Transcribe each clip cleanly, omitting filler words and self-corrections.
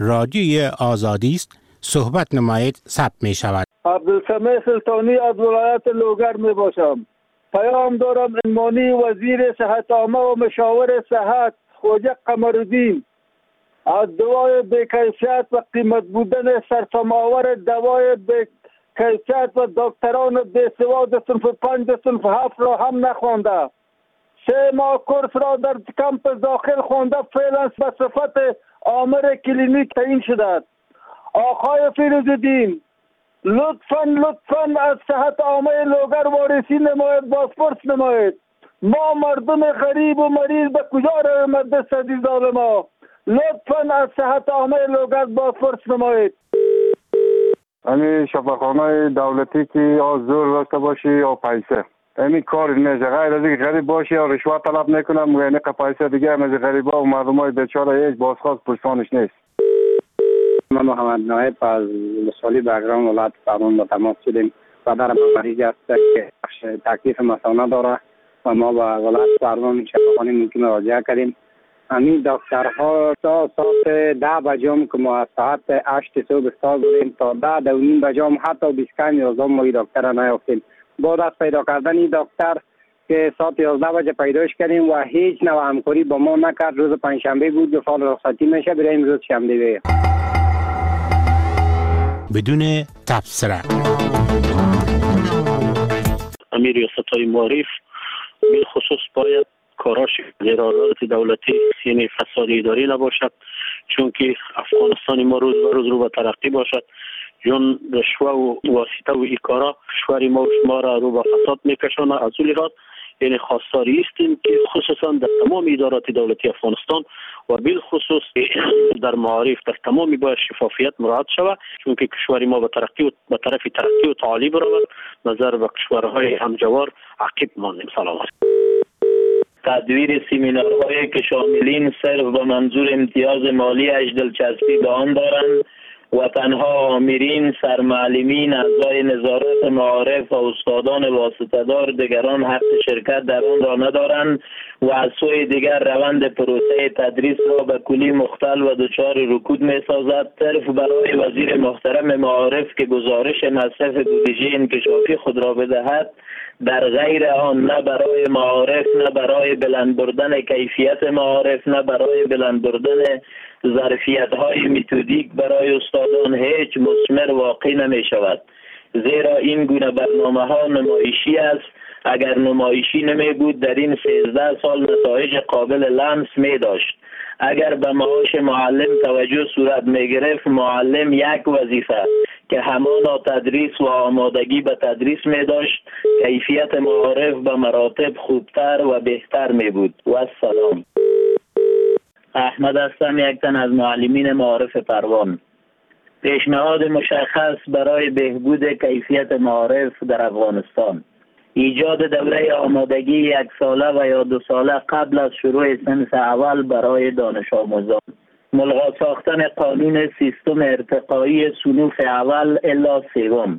رادیوی آزادی است. صحبت نمایید ثبت می شود. عبدالسمیع سلطانی از ولایت لوگر می باشم. پیام دارم انمانی وزیر صحت عامه و مشاور صحت خواجه قمرالدین از دوای بی‌کیفیت و قیمت بودن سرسام‌آور دوای بی‌کیفیت و دکتران بی‌سواد صنف 5 صنف 7 را هم نخوانده 3 ماه کورس را در کمپ داخل خوانده فعلا به صفت آمر کلینیک تعیین شده است. آقای فیروزالدین لطفاً از صحت عامه لوگر وارسی نماید، بازپرس نماید. ما مردم غریب و مریض به کجا رویم از دست این ظالما؟ لطفاً از صحت عامه لوگر بازپرس نماید. همین شفاخانه دولتی که یا زور داشته باشی یا پیسه، همین کار نیست. غیر از اینکه غریب باشی یا رشوت طلب نکنم یعنی پیسه دیگه از غریبا و مردمای بیچاره هیچ بازخواست پرسانش نیست. من محمد نایب از مسئولی بگرام ولایت فرمان با تماس شدیم. پدرم مریض است که تکلیف مثانه داره و ما با ولایت فرمان شفاخانه ممکن مراجعه کردیم. همین دکترها تا ساعت 10 بجام که ما از ساعت 8 صبح استاد بودیم تا 10 و نیم بجام حتی 25 روزا ما این دکتر نیافتیم. بعد از پیدا کردن این دکتر که ساعت 11 بجه پیداش کردیم و هیچ نوع همکاری با ما نکرد. روز پنجشنبه بود که فال رخصتی میشه بریم روز شنبه بدون تبصره. امیر ریاست‌های معارف بالخصوص باید کاراش غیرعدالت دولتی یعنی فساد اداری نباشد، چون که افغانستان ما روز به روز رو به ترقی باشد. چون رشوه و واسطه و این کارا کشور ما و شما را رو به فساد میکشانه. از اون لحاظ یعنی خواستاری استیم که خصوصا در تمام ادارات دولتی افغانستان و بالخصوص در معارف در تمامی باید شفافیت مراعات شود، چون که کشور ما به طرف ترقی و تعالی برود. نظر به کشورهای همجوار عقب ماندیم. سلامت. تدویر سیمینارهایی که شاملین صرف به منظور امتیاز مالی اش دلچسبی به آن دارند و تنها آمرین، سرمعلمین، اعضای نظارت معارف و استادان واسطه‌دار دیگران حق شرکت در آن را ندارند و از سوی دیگر روند پروسه تدریس را به کلی مختل و دچار رکود می‌سازد. صرف برای وزیر محترم معارف که گزارش مصرف بودجه انکشافی خود را بدهد، در غیر آن نه برای معارف، نه برای بلند بردن کیفیت معارف، نه برای بلند بردن ظرفیت‌های متدیک برای استادان هیچ مثمر واقع نمی شود. زیرا این گونه برنامه‌ها نمایشی است. اگر نمایشی نمی بود در این 13 سال نتایج قابل لمس می داشت. اگر به معاش معلم توجه صورت می گرفت، معلم یک وظیفه که همانا تدریس و آمادگی به تدریس می داشت، کیفیت معارف به مراتب خوبتر و بهتر می بود. و السلام. احمد هستم، یک تن از معلمین معارف پروان. پیشنهاد مشخص برای بهبود کیفیت معارف در افغانستان: ایجاد دوره آمادگی 1 ساله و یا 2 ساله قبل از شروع صنف اول برای دانش آموزان. ملغا ساختن قانون سیستم ارتقایی صنوف اول الا سوم.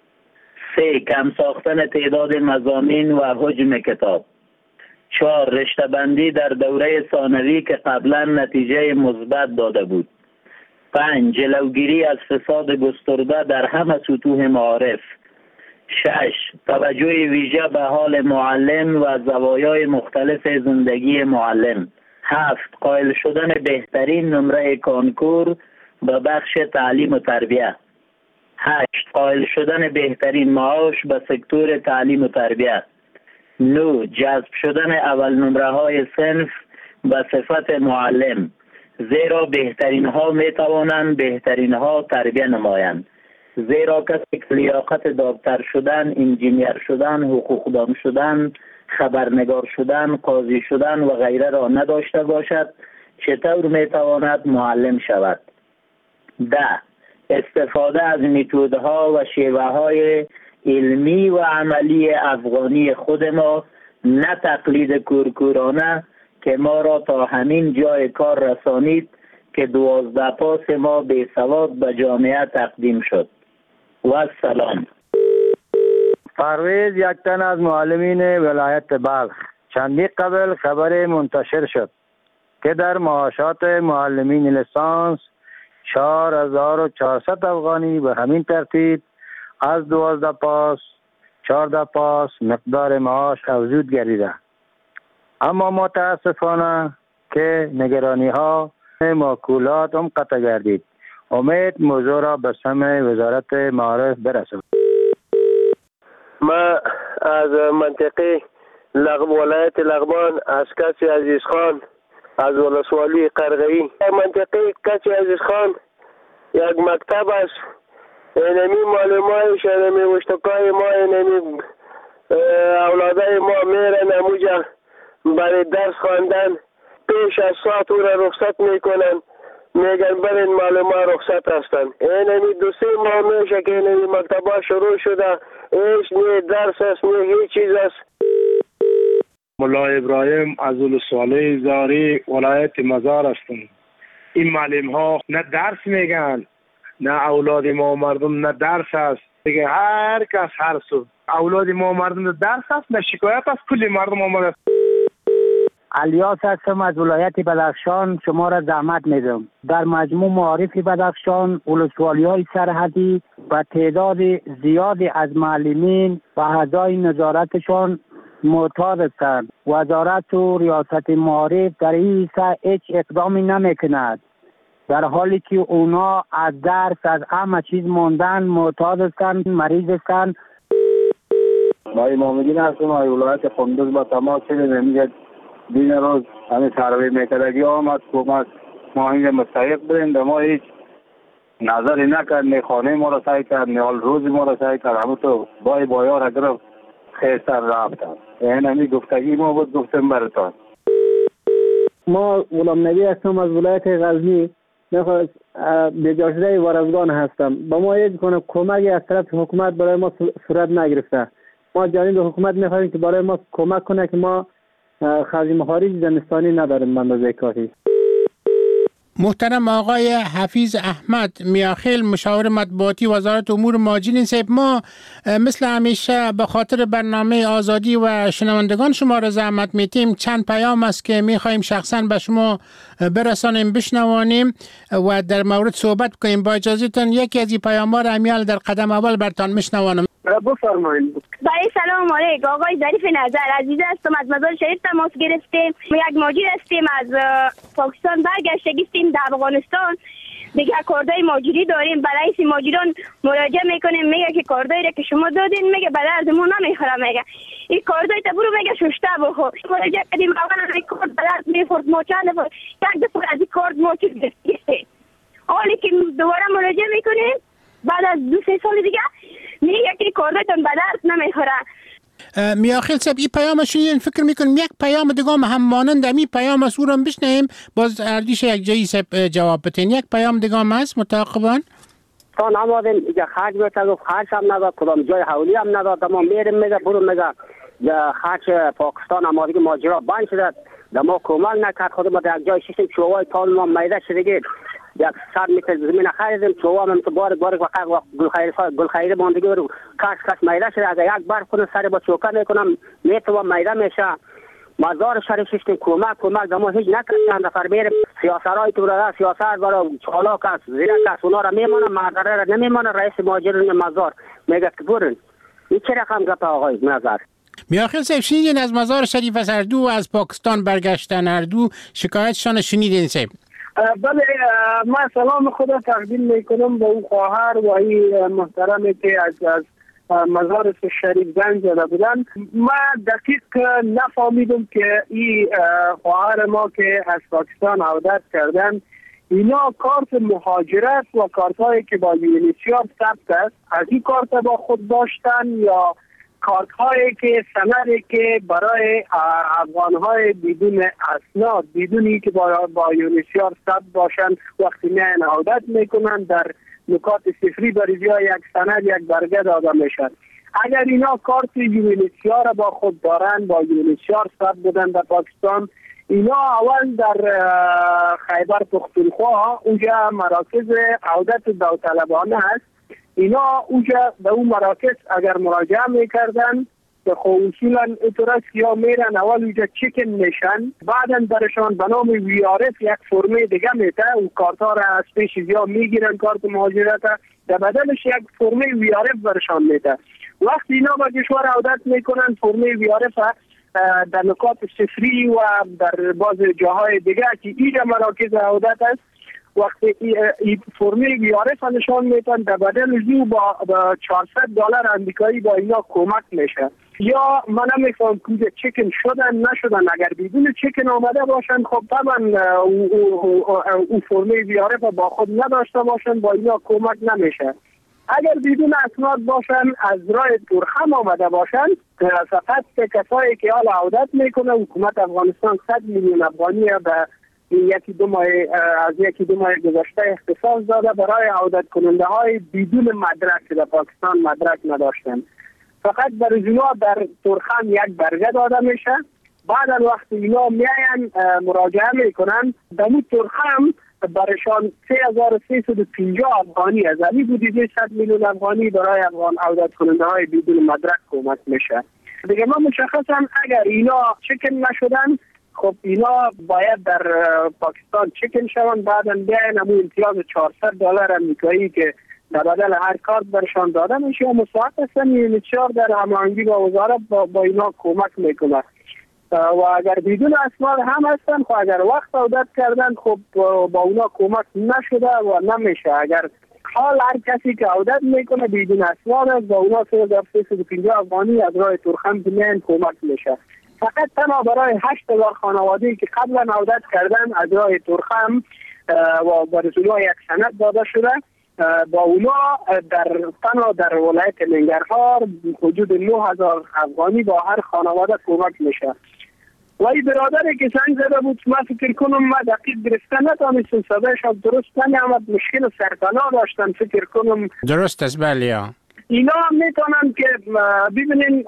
3. کم ساختن تعداد مضامین و حجم کتاب. 4. رشته بندی در دوره ثانوی که قبلا نتیجه مثبت داده بود. 5. جلوگیری از فساد گسترده در همه سطوح معارف. 6. توجه ویژه به حال معلم و زوایای مختلف زندگی معلم. 7. قائل شدن بهترین نمره کانکور به بخش تعلیم و تربیه. 8. قائل شدن بهترین معاش به سکتور تعلیم و تربیه. 9. جذب شدن اول نمره های صنف به صفت معلم، زیرا بهترین ها می توانند بهترین ها تربیه نمایند. زیرا کسی که لیاقت دکتر شدن، انجینیر شدن، حقوقدان شدن، خبرنگار شدن، قاضی شدن و غیره را نداشته باشد، چطور می تواند معلم شود؟ 10. استفاده از متدها و شیوه های علمی و عملی افغانی خود ما، نه تقلید کورکورانه که ما را تا همین جای کار رسانید که 12 پاس ما به سواد به جامعه تقدیم شد. و السلام. پرویز، یک تن از معلمین ولایت بلخ. چندی قبل خبر منتشر شد که در معاشات معلمین لیسانس 4400 افغانی به همین ترتیب از 12 پاس 14 پاس مقدار معاش افزود گردیده. اما متاسفانه که نگرانی ها ماکولات هم قطع گردید. امید موضوع را به سمع وزارت معارف برسد. ما از منطقه ولایت لغمان از کسی عزیز خان از ولسوالی قرغه‌ای منطقه کسی عزیز خان یک مکتب است. اینمی معلومایش اینمی وشتکای ما اینمی اولادای ما میرن اموجا برای درس خواندن پیش از ساعت او را رخصت میکنن میگن برین معلومه رخصت هستن. اینمی 2-3 ماه میشه که اینمی مکتبا شروع شده ایش نه درس است نه هیچ چیز است. ملا ابراهیم از ولسوالی زاری ولایت مزار هستم. این معلم ها نه درس میگن نه اولاد ما مردم نه درس است. دیگه هر کس هر سو اولاد ما مردم نه درس است نه شکایت است. کلی مردم آمده. الیاس هستم از ولایت بدخشان. شما را زحمت میدم. در مجموع معارف بدخشان ولسوالی های سرحدی و تعداد زیادی از معلمین و اعضای نظارتشان معتاد هستند. وزارت و ریاست معارف در این هیچ اقدامی نمیکند، در حالی که اونا از درس از همه چیز موندن، معتاد هستند، مریض هستند. ما امام‌الدین هستم از ولایت قندوز با تماس میگه دین روز همین سروی میکردگی آمد کمک ما اینجا مستحق بریم در ما هیچ نظری نکرد، نه خانه ما را سعی کرد نه حال روز ما را سعی کرد. همون تو بایار اگر خیستر رفتن این همی گفتگی ما بود گفتم براتان. ما غلام نبی هستم از ولایت غزنی. نخواست بجاشده وارزگان هستم. با ما هیچ کنه کمکی از طرف حکومت برای ما صورت نگرفته. ما جانب حکومت میخواهیم که برای ما کمک کنه که ما خرج مخارج زمستانی نداریم به اندازه کافی. محترم آقای حفیظ احمد میاخیل مشاور مطبوعاتی وزارت امور مهاجرین صاحب، ما مثل همیشه به خاطر برنامه آزادی و شنوندگان شما را زحمت میتیم. چند پیام است که میخواهیم شخصا به شما برسانیم بشنوانیم و در مورد صحبت کنیم. با اجازهتون یکی از این پیام ها را امیال در قدم اول برتان میشنوانم. بفرمایید. سلام علیکم آقای ظریف نظر عزیز هستم. از مزار شریف تماس گرفتیم. یک مهاجر هستیم از پاکستان برگشتیم در افغانستان. دیگه کاردای مهاجری داریم. برای این مهاجران مراجعه میکنیم میگه که کاردایی را که شما دادین میگه به دردمون نمیخوره. میگه این کاردای تا برو میگه ششته بخور. مراجعه کردیم اول این کارد به درد میخورد. ما چند دفعه یک دفعه از این کارد ما چیز گرفتیم. حالی که دوباره مراجعه میکنیم بعد از 2-3 سال دیگه میگه که کاردایتون به درد نمیخوره. میاخیل صاحب این پیام شنیدین؟ فکر میکنم یک پیام دیگه هم مانند امی پیام از او را بشنویم باز اردیش یک جایی صاحب جواب بتین. یک پیام دیگه هم هست متعاقبان. تا نمادیم اینجا خرج بتن و خرج هم نداد کدام جای حولی هم نداد. ما میریم میگه برو میگه خرج پاکستان هم دیگه ماجرا بند شده در ما کمک نکرد. خود ما در جای شیشیم چوهای تال ما میده شدگید یک 100 متر زمین خریدیم. چوها هم تو بار وقت گلخیره باندگی رو کاش میده شده. اگر یک بار کنه سر با چوکا میکنم میتو میده میشه. مزار شریف شیشتیم کمک دما هیچ نکردن. نفر میریم سیاسرای تو را سیاست برای چالاک است زیرک است اونا را میمانه معذره را نمیمانه. رئیس مهاجرین مزار میگه که برن. این چه رقم گپ آقای نظر؟ میاخیل صاحب شنیدین از مزار شریف از اردو از پاکستان برگشتن اردو شکایتشان شنیدین صاحب؟ بله من سلام خدا تقدیم میکنم به اون خواهر و این محترمی که از مزار شریف زنگ زده بودن. من دقیق نفهمیدم که این خواهر ما که از پاکستان عودت کردن اینا کارت مهاجرت و کارت هایی که با یونیسیار ثبت است از این کارت با خود داشتن یا کارت هایی که سندی که برای افغان های بدون اسناد بدونی که با یونیسیار ثبت باشن وقتی میان عودت میکنن در نکات صفری بریزی یک سند یک برگه داده میشن. اگر اینا کارت یونیسیار با خود دارن با یونیسیار ثبت بودن در پاکستان اینا اول در خیبر پختونخوا اونجا مراکز عودت داوطلبانه هست. اینا اونجا به اون مراکز اگر مراجعه میکردن خب اصولا اتراس یا میرن اول اینجا چکن میشن، بعدا برشان به نام ویارف یک فرمه دیگه میته و کارتا را از پیش یا میگیرن کارت مهاجرت در بدلش یک فرمه ویارف برشان میته. وقتی اینا به کشور عودت میکنن فرمه ویارف در نکات صفری و در بعض جاهای دیگه که اینجا مراکز عودت است، وقتی این فرمه ویارف نشان میتن در بدل زیو با $400 امریکایی با اینا کمک میشه. یا من نمیفهم که چکن شدن نشدن، اگر بدون چکن آمده باشن خب طبعا او فرمه ویارف با خود نداشته باشن با اینا کمک نمیشه. اگر بدون اسناد باشن از راه تورخم آمده باشن فقط کسایی که حال عودت میکنه حکومت افغانستان 100 میلیون افغانی به یکی دو ماه گذشته اختصاص داده برای عودت کننده های بدون مدرک که در پاکستان مدرک نداشتن. فقط برای اینا در تورخم یک برگه داده میشه. بعد وقتی اینا میاین مراجعه میکنن در تورخم برشان 3350 افغانی از این بودیده 100 میلیون افغانی برای افغان عودت کننده های بدون مدرک کمک میشه. دیگه ما مشخصا اگر اینا چکن نشدن خب اینا باید در پاکستان چکن شوند، بعدا بیاین همون امتیاز $400 امریکایی که در بدل هر کارت برشان داده میشه و مساعد هستن UNHCR در هماهنگی با وزارت با اینا کمک میکنه. و اگر بدون اسناد هم هستن خب اگر وقت عودت کردن خب با اونا کمک نشده و نمیشه. اگر حال هر کسی که عودت میکنه بدون اسناد با اونا 3350 افغانی از راه تورخم دنیان کمک میشه. فقط تنها برای 8000 خانواده‌ای که قبلا عودت کردن از راه تورخم و برای یک سند داده شده با اونا تنها در ولایت ننگرهار حدود 9000 افغانی با هر خانواده کمک میشه. و این برادری که زنگ زده بود من فکر کنم ما دقیق گرفته نتانستم صدایش درست نمیامد، مشکل سرطلا داشتن فکر کنم. درست است بله. اینا میتونن که ببینین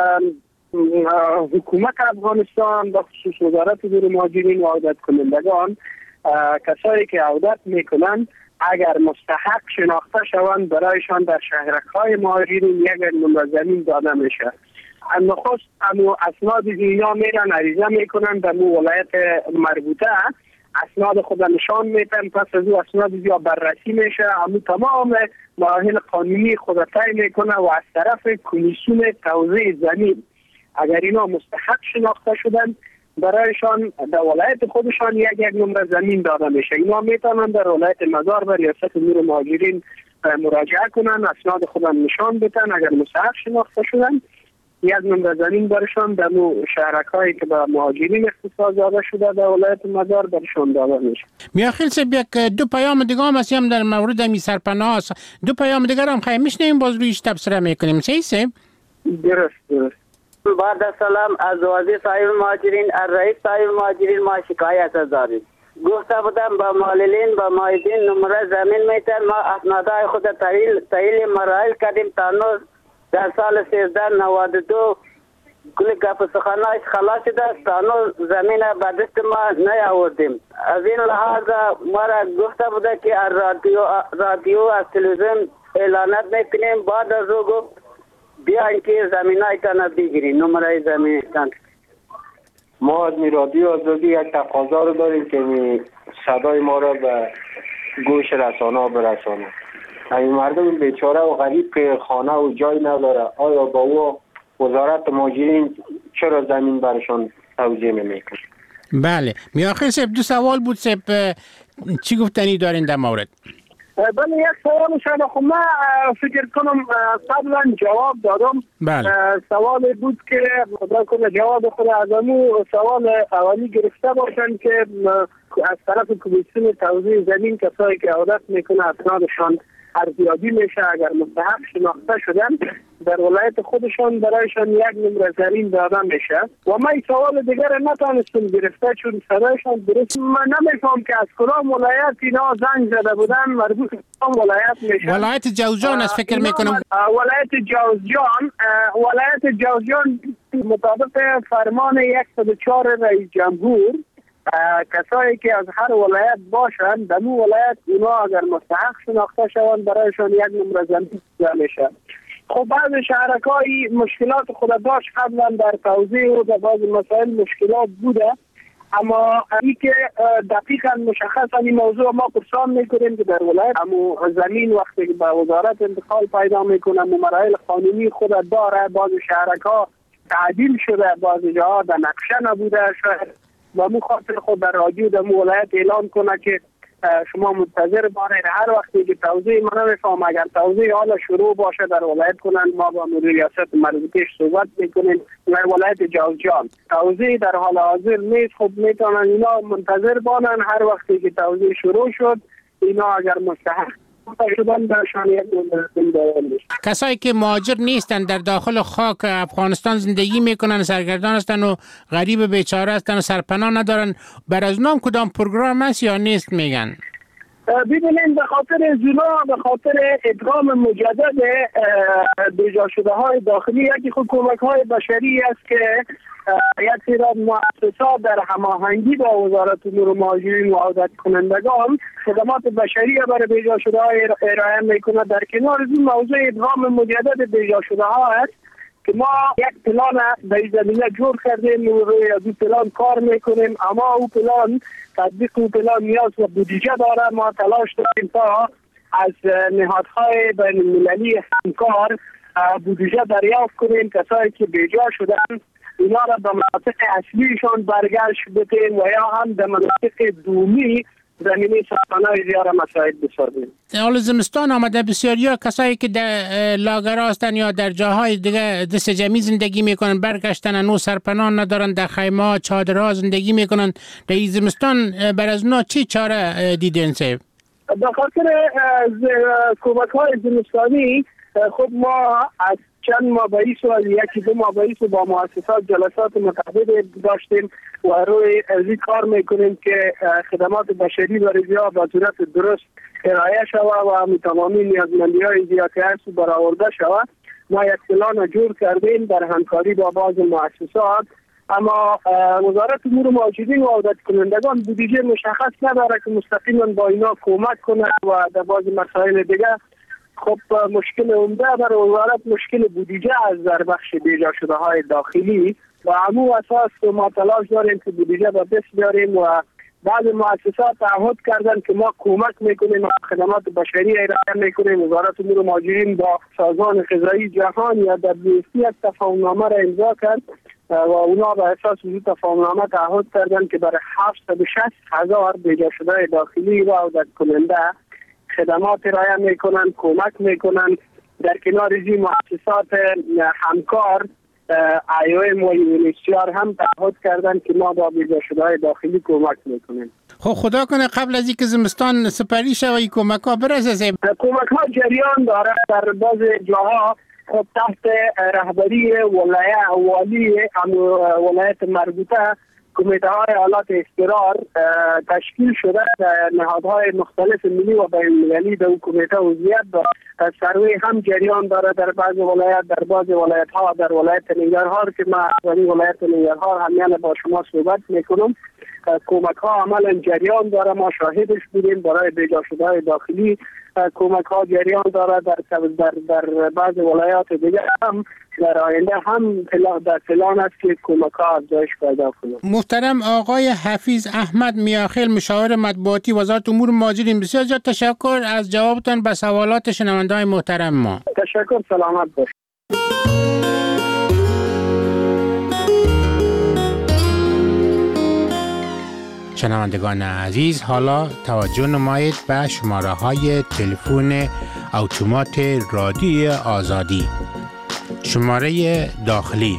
حکومت افغانستان با خصوص وزارت امور مهاجرین و عودت کنندگان کسایی که عودت میکنن اگر مستحق شناخته شوند برایشان در شهرک‌های مهاجرین یک نمره زمین داده میشه. نخست امو اسناد اینا میرن عریضه میکنن در مو ولایت مربوطه اسناد خود نشان میتن، پس از او اسناد یا بررسی میشه، امو تمام مراحل قانونی خود طی میکنه و از طرف کمیسیون توزیع زمین اگر اینا مستحق شناخته شدن برایشان در ولایت خودشان یک نمره زمین داده میشه. اینا میتونن در ولایت مزار و ریاست امور مهاجرین مراجعه کنن، اسناد خودم نشان بدن، اگر مستحق شناخته شدن یک نمره زمین برشان در شهرک‌هایی که به مهاجرین اختصاص داده شده در ولایت مزار برشان داده میشه. میاخیل صاحب یک دو پیام دیگه هم هستیم در مورد می سرپناه است. دو پیام دیگه هم خواهیم میشنیم باز رویش تبصره میکنیم. صحیح صاحب؟ درست. بعد سلام از وزیر صاحب مهاجرین رئیس صاحب مهاجرین ما شکایت داریم. گفته بودم با معللین با مایدین نمره زمین میتن، ما اسنادهای خود تحلیل مراحل کردیم تا نو در سال 1392 کل گپ سخنایش خلاص شده تا نو زمین به دست ما نیاوردیم. از این لحاظ ما را گفته بوده که رادیو از تلویزیون اعلانات میکنیم، بعد از او گفت بیاین که زمینایتان بگیرین نمره زمینایتان. ما از رادیو آزادی یک تقاضا رو داریم که صدای ما را به گوش رسانه برسانه. این مردم بیچاره و غریب که خانه و جای نداره آیا با او وزارت مهاجرین چرا زمین برشان توزیع نمیکنه؟ بله میاخر صاحب دو سوال بود صاحب، چی گفتنی دارین در مورد؟ بله یک سوال شده خب من فکر کنم قبلا جواب دادم. بله. سوال بود که خدا کنه جواب خود از امو سوال اولی گرفته باشن که از طرف کمیسیون توزیع زمین کسایی که عودت میکنه اسنادشان ارزیابی میشه، اگر مستحق شناخته شدن در ولایت خودشان برایشان یک نمره زمین داده میشه. و من این سوال دیگر نتانستم گرفته چون صدایشان درست من نمیفهم که از کدام ولایت اینا زنگ زده بودن، مربوط به کدام ولایت میشه. ولایت جوزجان است فکر میکنم. ولایت جوزجان مطابق فرمان 104 رئیس جمهور کسایی که از هر ولایت باشند در اون ولایت اونا اگر مستحق شناخته شوند برایشان یک نمره زمین داده میشه. خب بعض شهرکای مشکلات خود داشت قبلا در توزیع و در بعض مسائل مشکلات بوده، اما این که دقیقا مشخصا این موضوع ما پرسان میکنیم که در ولایت همو زمین وقتی که به وزارت انتقال پیدا میکنه مراحل قانونی خود داره، بعض شهرکا تعدیل شده، بعض جاها در نقشه نبوده شاید، و مو خاطر خود در رادیو در ولایت اعلان کنه که شما منتظر باشید هر وقتی که توزیع من نمیفهم اگر توزیع حالا شروع باشه در ولایت کنن ما با مدیر ریاست مربوطه صحبت میکنیم در ولایت جوزجان توزیع در حال حاضر نیست. خب میتونن اینا منتظر باشن هر وقتی که توزیع شروع شد اینا اگر مستحق شدن درشان یک کسایی که مهاجر نیستن در داخل خاک افغانستان زندگی میکنن، سرگردان هستن و غریب بیچاره هستن و سرپناه ندارن، بر از اونام کدام پروگرام هست یا نیست میگن؟ ببینید به خاطر زنا، به خاطر ادغام مجدد بیجا شده های داخلی یکی حکومت های بشری است که یک سری مؤسسات در هماهنگی با وزارت امور مهاجرین و عودت کنندگان خدمات بشری برای بیجا شده های ارائه میکنه. در کنار این موضوع ادغام مجدد بیجا شده ها است که ما یک پلان به این زمینه جور کردیم و روی از این پلان کار میکنیم، اما او پلان تطبیق او پلان نیاز و بودجه داره. ما تلاش داریم تا از نهادهای بین المللی همکار بودجه دریافت کنیم، کسایی که بیجا شدن اینا را به مناطق اصلیشان برگشت بدیم و یا هم به مناطق دومی زمینی سرپناه زیاره مساعد بسازیم. حال زمستان آمده بسیاری ها کسایی که در لاگر هستن یا در جاهای دیگه دست جمعی زندگی میکنن برگشتن انو سرپناه ندارن، در خیمه چادرها زندگی میکنن. در این زمستان بر از اونا چی چاره دیدین سیب؟ به خاطر کمک های زمستانی خود ما از چند ماه بایست و یکی دو ماه بایست با مؤسسات جلسات متعدد داشتیم و روی ازی کار میکنیم که خدمات بشری برای زیاد به صورت درست ارائه شود و تمامی نیازمندی های زیادی هست برآورده شود. ما یک پلان جور کردیم در همکاری با بعض مؤسسات، اما وزارت امور مهاجرین و عودت کنندگان بودجه مشخص نداره که مستقیما با اینا کمک کنه و در بعض مسائل دیگه خب مشکل عمده برای وزارت مشکل بودجه از در بخش بیجا شده های داخلی و همون اساس ما تلاش داریم که بودجه به دست بیاریم و بعض مؤسسات تعهد کردن که ما کمک میکنیم و خدمات بشری ارائه میکنیم. وزارت امور مهاجرین با سازمان غذایی جهان یا WFP یک تفاهمنامه را امضا کرد و اونا به اساس این تفاهمنامه تعهد کردن که برای 760,000 بیجا شده داخلی و عودت کننده خدمات ارائه میکنن، کمک میکنن. در کنار این مؤسسات همکار IOM و UNHCR هم تعهد کردن که ما با بیجا شده داخلی کمک میکنیم. خب خدا کنه قبل از اینکه زمستان سپری شود این کمک ها برسه. کمک ها جریان داره در بعض جاها خب تحت رهبری والی ولایت مربوطه کمیته های حالات اضطرار تشکیل شده. نهادهای مختلف ملی و بین المللی به اون کمیته عضویت دارد. سروی هم جریان داره در بعض ولایت، در بعض ولایت ها، در ولایت ننگرهار که ما از ولایت ننگرهار همیان با شما صحبت میکنم کمک ها عملا جریان داره. ما شاهدش بودیم برای بیجا شده داخلی کمک ها جریان داره در بعض ولایات دیگه هم در آینده هم در پلان است که کمک ها افزایش پیدا کنه. محترم آقای حفیظ احمد میاخیل مشاور مطبوعاتی وزارت امور مهاجرین، بسیار زیاد تشکر از جوابتان به سوالات شنونده‌های محترم ما. تشکر، سلامت باشید. شنوندگان عزیز، حالا توجه نمایید به شماره های تلفن اتومات رادیوی آزادی. شماره داخلی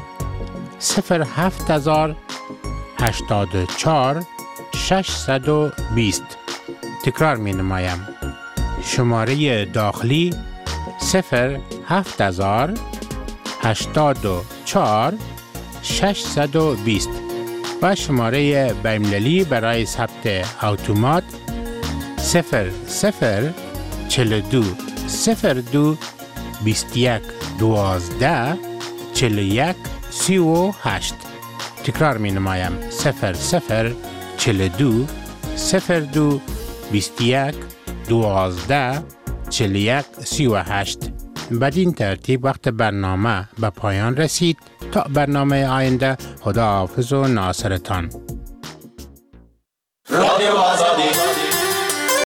07084 620. تکرار می نمایم. شماره داخلی 07084 620 و شماره بین‌المللی برای ثبت اتومات 0042 02 21 12 41 38. تکرار می نمایم 0042 02 21 12 41 38. بدین ترتیب وقت برنامه به پایان رسید. تا برنامه آینده، خدا حافظ و ناصرتان.